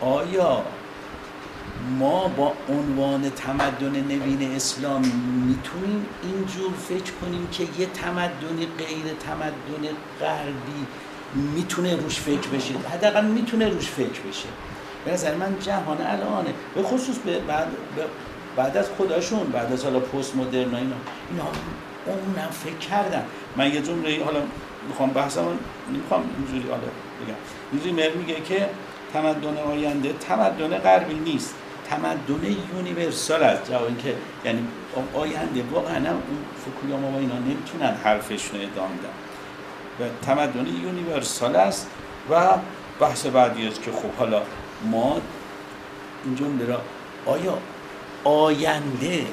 آیا ما با عنوان تمدن نوین اسلامی میتونیم اینجور فکر کنیم که یه تمدن غیر تمدن غربی میتونه روش فکر بشه؟ حداقل میتونه روش فکر بشه. به نظر من جهان الانه، به خصوص بعد از خودشون، بعد از حالا پست مدرن اینا اونم فکر کردن. من یه جمله حالا میخوام بحثمون نمیخوام اینجوری حالا بگم، ریمر میگه که تمدن آینده تمدن غربی نیست، تمدن یونیورسال است. جواب این که یعنی آینده واقعا اون فوکویاما و اینا نمیتونن حرفشون ادامه بدن و تمدن یونیورسال است. و بحث بعدی است که خب حالا ما این جمله را آیا آینده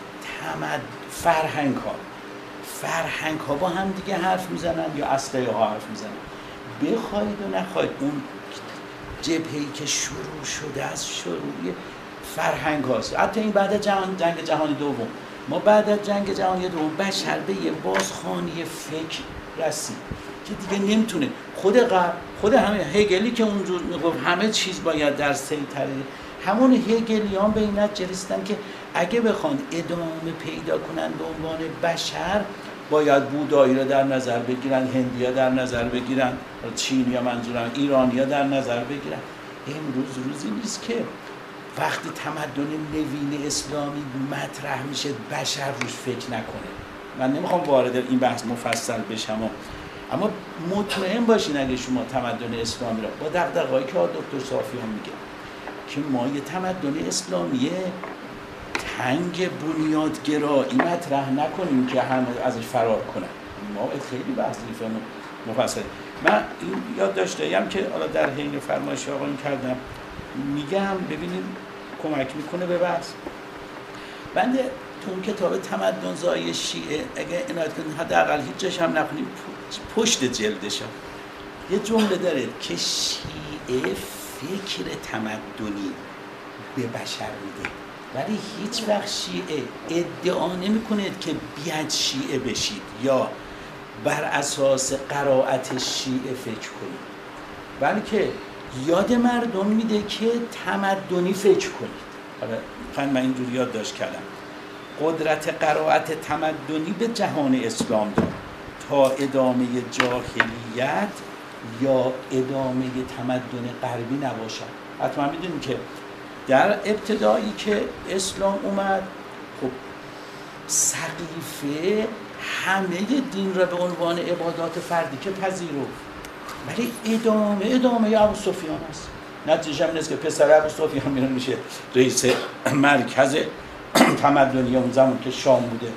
فرهنگ ها با هم دیگه حرف میزنن یا اسلحه ها حرف میزنن؟ بخواید و نخواید اون جبهه‌ای که شروع شده از شروعی فرهنگ هاست. حتی این بعد از جنگ جهانی دوم، ما بعد از جنگ جهانی دوم بشر به یه بازخوانی فکر رسید که دیگه نمیتونه. خود همه هگلی که اونجور میگفت همه چیز باید در سیطره، همون هگلیان به این نتیجه رسیدن که اگه بخوان ادامه پیدا کنن به عنوان بشر، باید بودایی را در نظر بگیرن، هندیا در نظر بگیرن، چینیا منظورم ایرانیا در نظر بگیرن. امروز روزی نیست که وقتی تمدن نوین اسلامی مطرح میشه بشر روش فکر نکنه. من نمیخوام وارد این بحث مفصل بشم، اما مطمئن باشین اگه شما تمدن اسلامی را با دغدغه‌ای که دکتر صافیان میگه که ما یه تمدن اسلامی تنگ بنیادگرایی مطرح نکنیم که همه ازش فرار کنن، ما خیلی بحث مفصل. من این یاد داشتم که حالا در حین فرمایش آقایون کردم، میگم ببینید کمک میکنه به بحث. بنده تو اون کتاب تمدن زایی شیعه اگه عنایت کنید حداقل هیچ جاش هم نخونیم، پشت جلدش یه جمله داره که شیعه فکر تمدنی به بشر میده، ولی هیچ وقت شیعه ادعا نمیکنه که بیاد شیعه بشید یا بر اساس قرائت شیعه فکر کنید، بلکه یاد مردم میده که تمدنی فکر کنید. حالا من اینجوری یاد داشت کردم قدرت قرائت تمدنی به جهان اسلام داد تا ادامه جاهلیت یا ادامه تمدن غربی نباشد. حتما میدونیم که در ابتدایی که اسلام اومد، خب سقیفه همه دین را به عنوان عبادات فردی که پذیرفت، ولی ادامه ابو سفیان است. نتیجه هم نیست که پسر ابو سفیان میشه رئیس مرکز تمدنی اون زمان که شام بوده.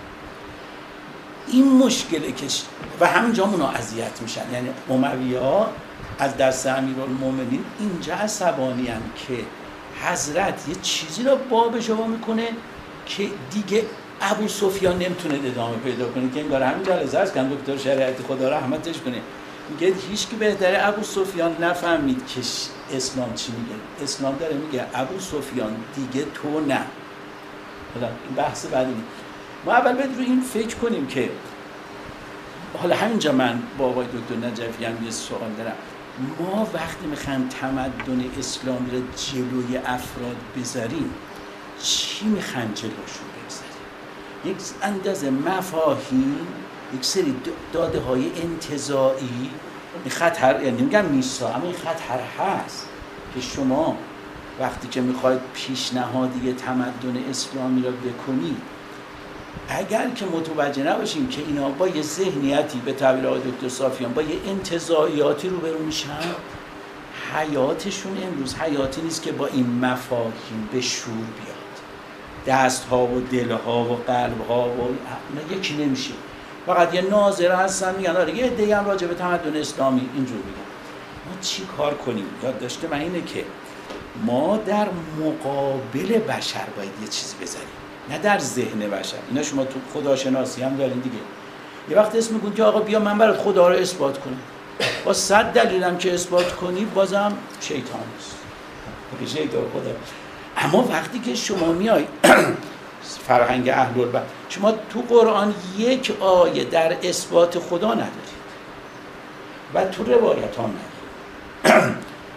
این مشکله که و همینجا اونا اذیت میشن، یعنی اموی‌ها از دست امیرالمومنین اینجا عصبانی ان که حضرت یه چیزی رو باب شما میکنه که دیگه ابو سفیان نمیتونه ادامه پیدا کنه، که انگار همین جلسه است که دکتر شریعتی خدا رحمتش کنه میگه هیچ کی بهتره ابو سفیان نفهمید که اسلام چی میگه. اسلام داره میگه ابو سفیان دیگه تو نه. حالا این بحث بعدی ما اول باید روی این فکر کنیم که حالا همینجا من با آقای دکتر نجفی هم یه سوال دارم. ما وقتی میخوایم تمدن اسلامی رو جلوی افراد بذاریم چی میخوایم جلوشون بذاریم؟ یک اندازه مفاهیم، یک سری داده های انتزاعی، این خطر، یعنی نمیگم نیستا، اما این خطر هست که شما وقتی که میخواید پیشنهادی تمدن اسلامی رو بکنید، اگر که متوجه نباشیم که اینا با یه ذهنیتی به تعبیر آقای دکتر صافیان با یه انتزاعیاتی روبرو میشن، حیاتشون امروز حیاتی نیست که با این مفاهیم به شور بیاد. دستها و دلها و قلبها و یکی نمیشه. فقط یه ناظر هستن میگن آره یه عده‌ای هم راجع به تمدن اسلامی اینجور میگن. ما چی کار کنیم؟ یاد داشته من اینه که ما در مقابل بشر باید یه چیز بذاریم، نه در ذهن بشر. اینا شما تو خداشناسی هم دارین دیگه. یه وقت اسم میگن که آقا بیا من برات خدا رو اثبات کنم، با 100 دلیلم که اثبات کنی بازم شیطان است. میگه شیطان خدا. اما وقتی که شما میای فرهنگ اهل البیت، شما تو قرآن یک آیه در اثبات خدا ندارید و تو روایت ها ندارید.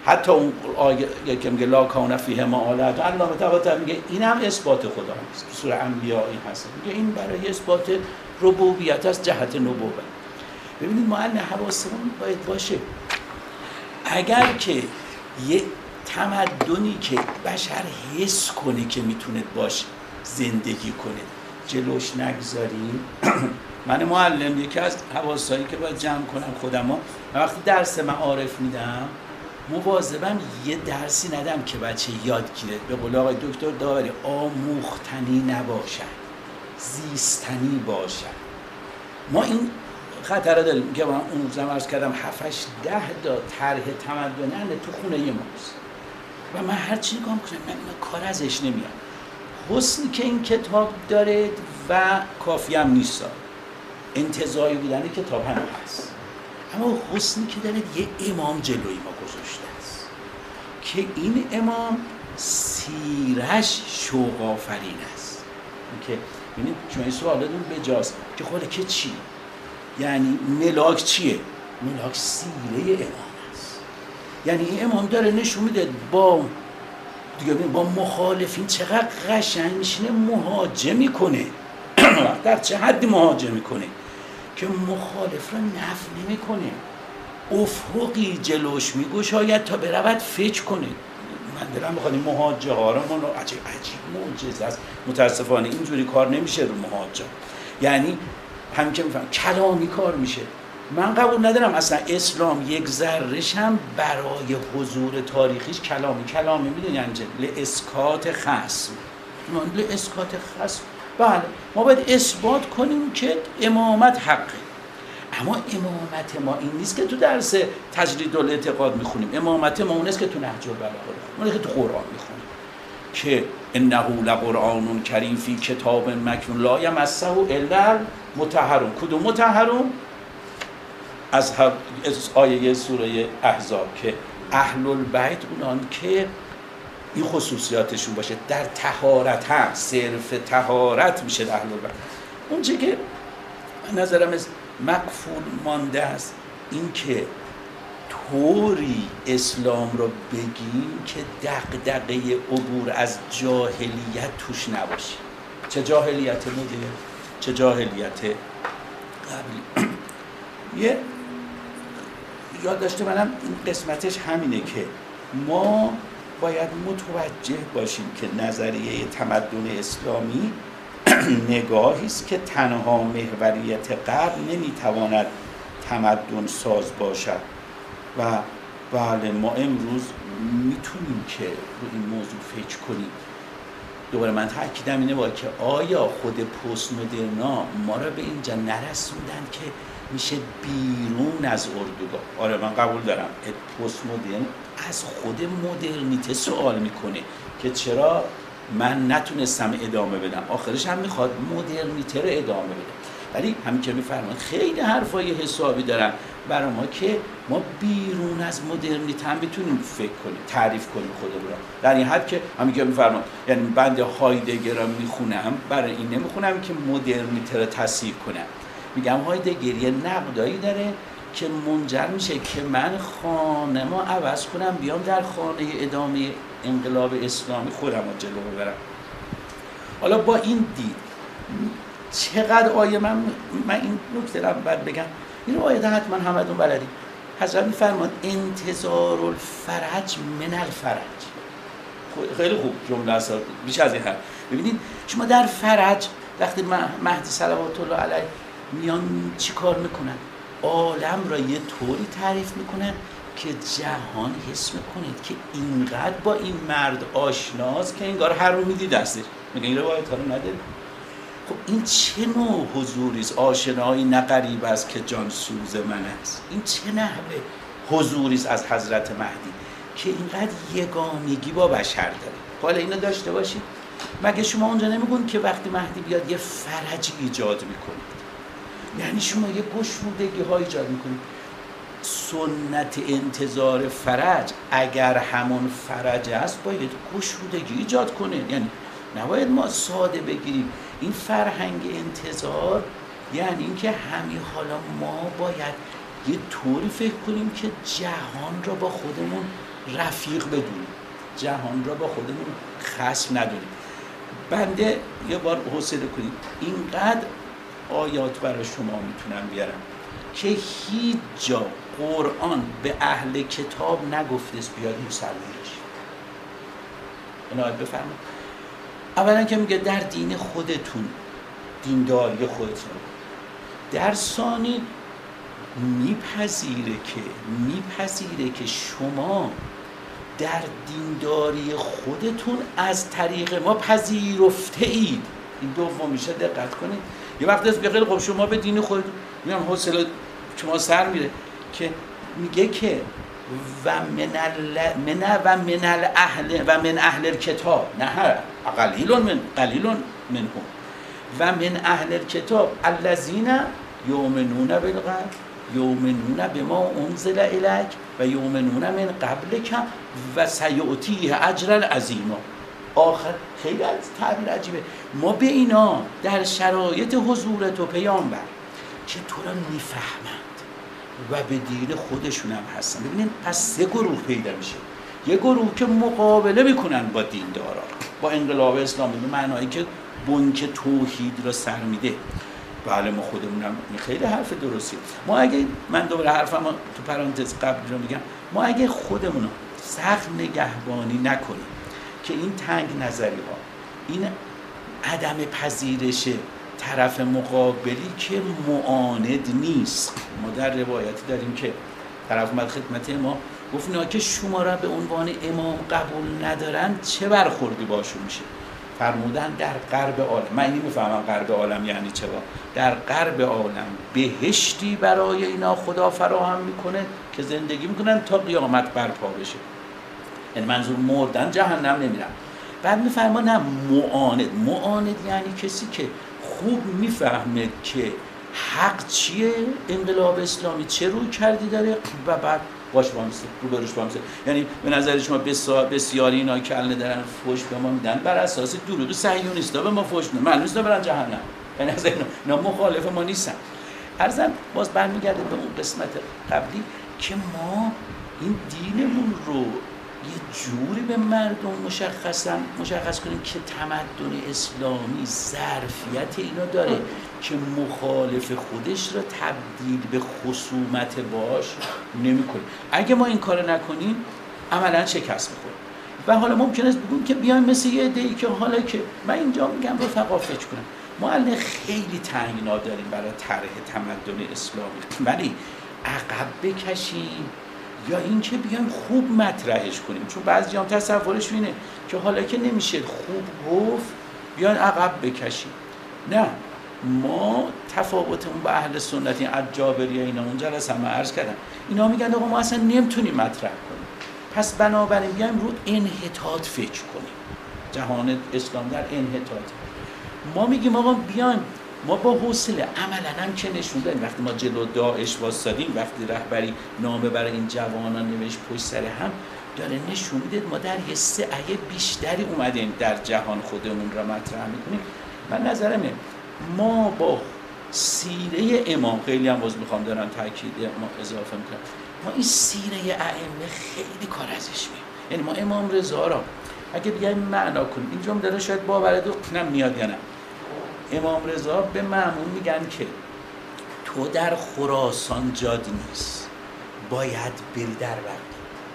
حتی اون آیه که میگه لا کان فیه معالات، علامه طباطبایی میگه اینم اثبات خدا نیست. سوره انبیاء این هست، میگه این برای اثبات ربوبیت از جهت نبوت. ببینید ما حواسمون باید باشه اگر که یه تمدنی که بشر حس کنه که میتونه باش زندگی کنه جلوش نگذاریم. من معلم یکی از حواسایی که باید جمع کنم خودم، وقتی درس معارف میدم مواظبم یه درسی ندم که بچه یاد گیره، به قول آقای دکتر داوری آموختنی نباشد، زیستنی باشد. ما این خطر داریم که من اون زمان عرض کردم 7-8-10 تا طرح تمدنی تو خونه ماست و من هر چی نگاه کنم من کار ازش نمیاد. حسنی که این کتاب داره و کافی هم نیست، انتزاعی بودن کتاب هم هست، اما حسنی که داره یه امام جلوی ما گذاشته است که این امام سیرش شوق آفرین است. که ببینید شما این سوالتون بجاست که خود که چی؟ یعنی ملاک چیه؟ ملاک سیره امام است. یعنی این امام داره نشون میده با مخالفین چقدر قشنگ میشینه مهاجم میکنه. در چه حدی مهاجم میکنه که مخالف را نفی نمیکنه، افقی جلوش میگشاید تا برود فکر کنه. من دلم میخواد این مهاجه ها را عجیب معجزه است. متاسفانه اینجوری کار نمیشه رو مهاجم، یعنی همین که میفهم کلامی کار میشه. من قبول ندارم اصلا اسلام یک ذره‌ش هم برای حضور تاریخیش کلامی میدونی یعنی لاسکات خصم. لاسکات خصم بله ما باید اثبات کنیم که امامت حقه، اما امامت ما این نیست که تو درس تجرید الاعتقاد میخونیم. امامت ما اون است که تو نهج البلاغه اون که تو قرآن میخونیم که انه لقرآن کریم فی کتاب مکنون لا یمسه الا المطهرون. کدوم مطهرون؟ از آیه سوره احزاب که اهل البیت اونان که این خصوصیاتشون باشه در طهارت هم صرف طهارت میشه اهل البیت. اون چه که نظرم از مقفول مانده است این که طوری اسلام رو بگیم که دغدغه عبور از جاهلیت توش نباشه. چه جاهلیت مدرن چه جاهلیت قبلی. یه یاد داشته منم این قسمتش همینه که ما باید متوجه باشیم که نظریه تمدن اسلامی نگاهی است که تنها محوریت غرب نمیتواند تمدن ساز باشد و بله ما امروز میتونیم که رو این موضوع فکر کنیم. دوباره من تاکیدم اینه باید که آیا خود پست مدرنا ما را به اینجا نرسوندن که میشه بیرون از اردوگاه؟ آره من قبول دارم پست مدرن از خود مدرنیته سوال میکنه که چرا من نتونستم ادامه بدم، آخرش هم میخواد مدرنیته رو ادامه بده. ولی همین که میفرمایید خیلی حرفای حسابی دارن برای ما که ما بیرون از مدرنیته هم بتونیم فکر کنیم، تعریف کنیم خودمون رو. در این حد که همین که میفرمایید یعنی بنده هایدگر رو میخونم برای این نمیخونم که مدرنیته رو تصحیح کنم، میگم هایدگر یه نقدایی داره که منجر میشه که من خانه ما عوض کنم بیام در خانه ادامه انقلاب اسلامی خودم رو جلو ببرم. حالا با این دید چقدر آیه من این نکته رو باید بگم، این آیه ده حتما همتون بلدید. حضرت میفرماد انتظار الفرج من الفرج. خیلی خوب جمله است، بیش از این حد. ببینید شما در فرج وقتی مهدی صلوات الله علیه میان چی کار میکنن؟ عالم را یه طوری تعریف میکنن که جهان حس میکنید که اینقدر با این مرد آشناست که انگار هر رو میدی دستش. میگه این روایت ها رو نداری؟ خب این چه نوع حضوری است؟ آشنایی نه غریب است که جان سوز من است. این چه نحوه حضوری است از حضرت مهدی که اینقدر یگانگی با بشر داره؟ حالا اینو داشته باشید. مگه شما اونجا نمیگون که وقتی مهدی بیاد یه فرجی ایجاد میکنید؟ یعنی شما یه گشودگی ها ایجاد میکنید. سنت انتظار فرج اگر همون فرج است باید گشودگی ایجاد کنه، یعنی نباید ما ساده بگیریم. این فرهنگ انتظار یعنی اینکه همین حالا ما باید یه طوری فکر کنیم که جهان را با خودمون رفیق بدونیم، جهان را با خودمون خصم نداریم. بنده یه بار حوصله کنید، اینقدر آیات برای شما میتونم بیارم که هیچ جا قرآن به اهل کتاب نگفته است بیاد مسلمان بشید. عنایت بفرمایید. اولا که میگه در دین خودتون، دینداری خودتون. در ثانی میپذیره که شما در دینداری خودتون از طریق ما پذیرفته اید. این دوم میشه، دقت کنید. یه وقت از بخیر خب شما به دین خودتون میگم حوصله شما سر میره که میگه که و من اهل الکتاب، نه قلیل منهم و من اهل الکتاب الذین یؤمنون بالغیب یؤمنون بما انزل الیک و یؤمنون من قبلک و سیؤتیه اجرا عظیما. آخر خیلی از تعبیر عجیبه. ما به اینا در شرایط حضورت و پیامبر که تو را میفهمند و به دین خودشون هم هستن. ببینید پس سه گروه پیدا میشه. یه گروه که مقابله میکنن با دیندارا، با انقلاب اسلامی، به معنایی که بنک توحید را سر میده. بله ما خودمونم خیلی حرف درستی. ما اگه من دوباره حرفم تو پرانتز قبل رو میگم، ما اگه خودمون سخت نگهبانی نکنیم که این تنگ نظری ها، این عدم پذیرش طرف مقابلی که معاند نیست. ما در روایتی داریم که طرف اومد خدمت ما گفت نه که شما را به عنوان امام قبول ندارن چه برخوردی باشون میشه؟ فرمودن در غرب عالم، من اینی میفهمم غرب عالم یعنی چه، در غرب عالم بهشتی برای اینا خدا فراهم میکنه که زندگی میکنن تا قیامت برپا بشه. یعنی منظور مردن جهنم نمیرن. بعد میفرما نه معاند یعنی کسی که خوب میفهمه که حق چیه، انقلاب اسلامی چه روی کردی داره و بعد باش بامسه رو بروش بامسه. یعنی به نظر شما بسیاری اینا که الان دارن فوش به ما میدن بر اساس دروغ صهیونیستا به ما فوش میدن، معلومه نیست برن جهنم. یعنی از اینا مخالف ما نیستن. عرضم باز برمیگرده به اون قسمت قبلی که ما این دینمون رو یه جوری به مردم مشخص کنیم که تمدن اسلامی ظرفیت اینو داره که مخالف خودش رو تبدیل به خصومت باش نمی‌کنه. اگه ما این کارو نکنیم عملاً شکست می‌خوریم. و حالا ممکنه است بگیم که بیایم مثل یه عده‌ای که حالا که من اینجا میگم رفقا فکر کنم ما الان خیلی تنگنا داریم برای طرح تمدن اسلامی، ولی عقب بکشیم یا این که بیایم خوب مطرحش کنیم. چون بعضی هم تصورش اینه که حالا که نمیشه خوب گفت بیاین عقب بکشیم. نه، ما تفاوتمون با اهل سنتی عجابری اینا اون جلسه هم عرض کردم، اینا میگن آقا ما اصلا نمیتونیم مطرح کنیم، پس بنابراین بیایم رو انحطاط فکر کنیم. جهان اسلام در انحطاط. ما میگیم آقا بیایم ما با حوصله عملاً هم که نشون دادیم وقتی ما جلو داعش واسادیم، وقتی رهبری نامه برای این جوانان نوشت پشت سر هم، داره نشون میده ما در یه سعی بیشتری اومدیم در جهان خودمون را مطرح میکنیم. من نظرمه ما با سیره امام، خیلی هم باز میخوام دارم تاکید ما اضافه میکنم، ما این سیره ائمه خیلی کار ازش میگیم. یعنی ما امام رضا را اگه بیایم معنا کنیم، اینجا هم داره شاید باور دو میاد یا نه، امام رضا به مأمون میگن که تو در خراسان جاد نیست، باید بری در بغداد.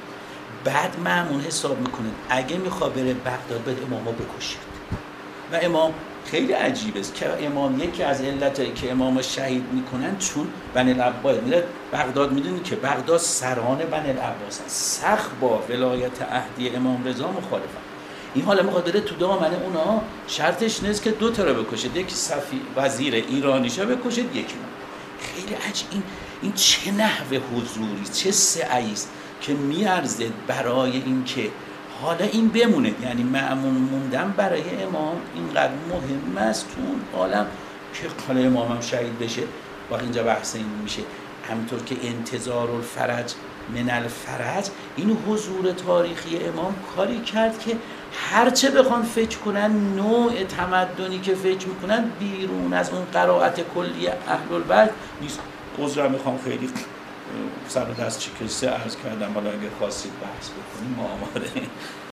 بعد مأمون حساب میکنه اگه میخواد بره بغداد باید امامو بکشید. و امام خیلی عجیب است که امام یکی از علتایی که امامو شهید میکنن چون بنی العباس میره بغداد، میدونی که بغداد سران بنی العباس سخت با ولایت عهدی امام رضا مخالفن. این حالا میخواد بره تو دامن اونا، شرطش نیست که دو تا رو بکشید، یکی وزیر ایرانیشو بکشید یکی من. خیلی عجیب این چه نحوه حضوری، چه سعی است که میارزه برای این که حالا این بمونه. یعنی مأمون موندن برای امام اینقدر مهم است تو اون عالم که حالا امام هم شهید بشه. وقتی اینجا بحث این میشه همینطور که انتظار الفرج من الفرج، این حضور تاریخی امام کاری کرد که هرچه بخوان فکر کنن نوع تمدنی که فکر میکنن بیرون از اون قرائت کلی اهل البلد نیست. عذرا میخوام خیلی سر و دست چکسته عرض کردم، حالا اگه خواستید بحث بکنیم ما آماده